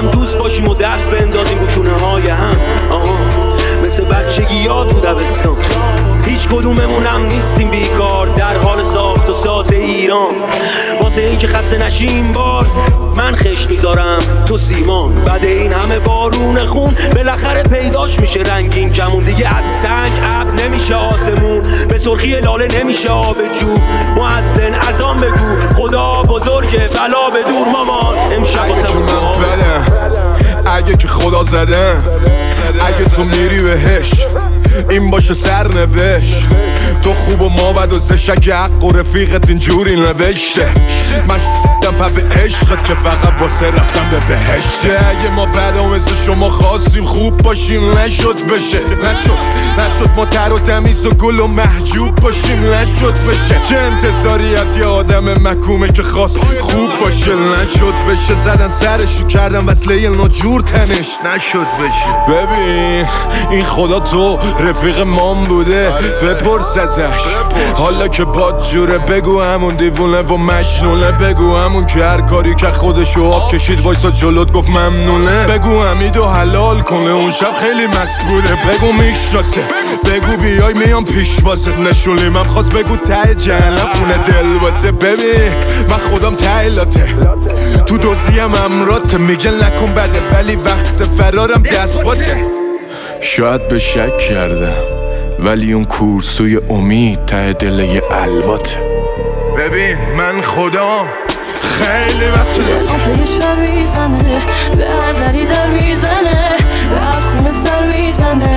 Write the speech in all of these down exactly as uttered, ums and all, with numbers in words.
هم دوست باشیم و دست بندازیم رو چونه های هم. آها مثل بچگی یاد تو دبستان، هیچ کدوممونم نیستیم بیکار در حال ساخت و ساز ایران. واسه این که خسته نشیم بار من خش میذارم تو سیمان. بعد این همه بارون خون بالاخره پیداش میشه رنگین کمون. دیگه از سنگ ابر نمیشه آسمون، به سرخی لاله نمیشه آب جو. مؤذن اذان بگو خدا بزرگه بلا به دور مامان. امشب واسمون بدم اگه که خدا زدم، اگه تو میری بهش این باشه سرنوشت. تو خوب و ما بد و زشک حق و رفیقت اینجوری نوشته. من شدم پا به عشقت که فقط واسه رفتم به بهشته. اگه ما بد و مثل شما خواستیم خوب باشیم نشد بشه. نشد نشد ما تر و تمیز و گل و محجوب باشیم نشد بشه. چه انتظاری از یه آدم محکومه که خواست خوب باشه نشد بشه. زدن سرشو کردن وصله ناجور تنش نشد بشه. ببین این خدا تو رفیق مام بوده بپرس ازش حالا که باد جوره. بگو همون دیوونه و مجنونه، بگو همون که هر کاری که خودشو آب کشید وایسا جلوت گفت ممنونه. بگو حمیدو حلال کنه اون شب خیلی مست بوده. بگو میشناسه، بگو بیای میام پیش واسه نشونی من خواست. بگو ته جهنم خونه دل واسه. ببین من خودم ته لاته تو دوزیم امراته. میگن نکن بده ولی وقت فرارم دست باته. شاید به شک کردم ولی اون کورسوی امید ته دل یه الواته. ببین من خدا خیلی وقته آتش بر میزنه، به هر دری در میزنه، به هر خونه سر میزنه.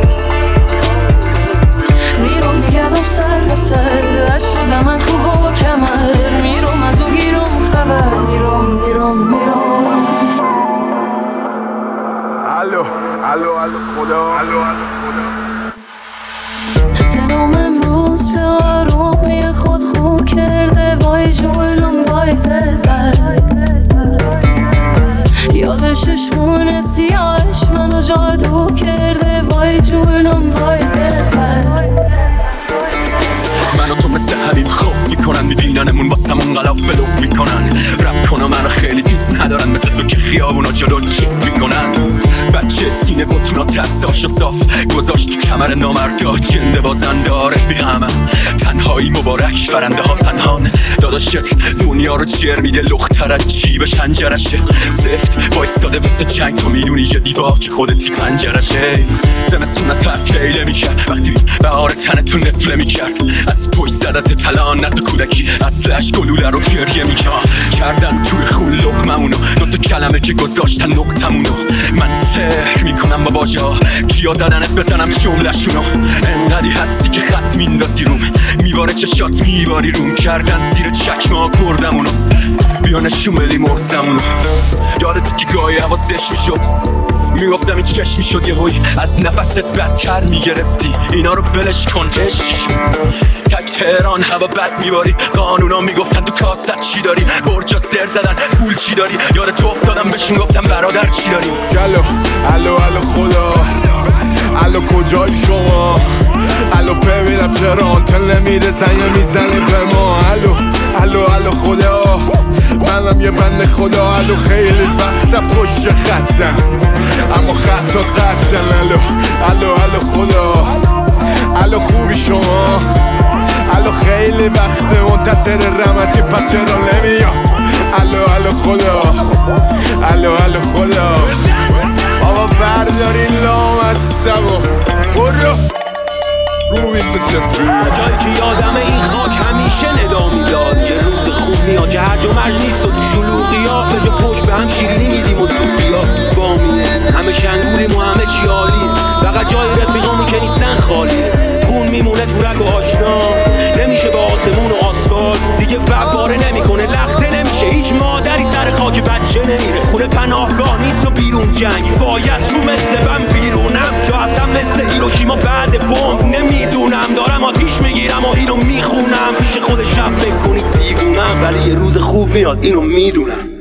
میرم میگردم سر به سر، شدم من خوب و کمر. میرم از اون گیرم خبر، میرم میرم میرم. الو الو الو خدا الو الو خدا. دلم امروز به آرومی خود خو کرده. وای جونم وای زدن یاد چشمون سیاهش منو جادو کرده. وای جونم وای زدن منو تو مثل حبیب خوف میکنن، میبیننمون واسمون غلاف بلوف میکنن. رب کنم منو خیلی دوست ندارن مثل تو که خیابونا جلو چیف میکنن. بچه سینه بطونا ترساشو صاف گذاشت تو کمر نامردا. جنده بازنده رفیقمم تنهایی مبارک برنده ها پنهان. داداشت دنیا رو جر میده لختر از جیبش هنجرشه. سفت وایستاده مثل جنگ تو میدونی یه دیوار که خودتی پنجرشه. زمستون از ترس لیله میکرد وقتی بهار تنتو نفله میکرد. از پشت زدت تلانت کودکی اصلش گلوله رو گریه میکرد. کردن توی خون لقممونو دوتا کلمه که گذاشتن نقطمونو. من سحر میکنم با باجا کیا زدنت بزنم جملشونو. انقدی هستی که خط میندازی روم، میباره چشات میباری روم. کردن زیر چکمه کردمونو بیا نشون بدی مرزمونو. یادت که گاهی حواسش میشد میگفتم این چشم میشد یه هوی از نفست بدتر میگرفتی. اینا رو ولش کن عشق تک تهران هوا بد میباری. قانونا میگفتن تو کاست چی داری، برجا سر زدن پول چی داری. یاد تو افتادم بهشون گفتم برادر چی داری. الو الو الو خدا الو کجایی شما؟ الو ببینم چرا آنتن نمیره زنگ میزنی به ما. الو الو الو خدا منم یه بنده خدا. الو خیلی وقتا پشت خطم اما خطات قطعن. الو الو الو خدا الو خوبی شما؟ الو خیلی وقته منتظر رحمتی پس چرا نمیام؟ الو الو خدا الو الو خدا بابا برداری لام از سبا برو رو این تصفی. جایی که یادم این خاک همیشه ندا میداد. یه روز خوب میاد که هرج و مرج نیست و تو شلوغی ها به جا پشت به هم شیرینی میدیم و سوقی ها بامی. همه شنگولیم و همه چی عالیه، فقط جای رفیقامی که نیستن خالیه. خون میمونه تو رگ و آشنا، نمیشه به آسمون و آسفالت. دیگه فباره نمیکنه لخته نمیشه، هیچ مادری سر خاک بچه نمیره. خونه پناهگاه نیست و بیرون جنگ، باید تو مثل من بیرونم یا اصلا مثل هیروشیما بعد بمب. نمیدونم دارم آتیش میگیرم و اینو میخونم. پیش خودش شب فکر کنید دیوونم، ولی یه روز خوب میاد اینو میدونم.